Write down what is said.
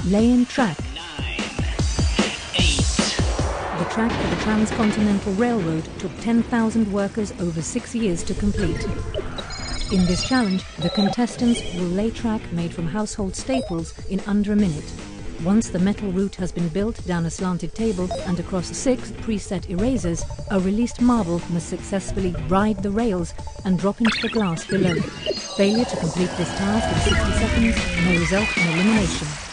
Lay-in track. The track for the Transcontinental Railroad took 10,000 workers over 6 years to complete. In this challenge, the contestants will lay track made from household staples in under a minute. Once the metal route has been built down a slanted table and across 6 preset erasers, a released marble must successfully ride the rails and drop into the glass below. Failure to complete this task in 60 seconds may result in elimination.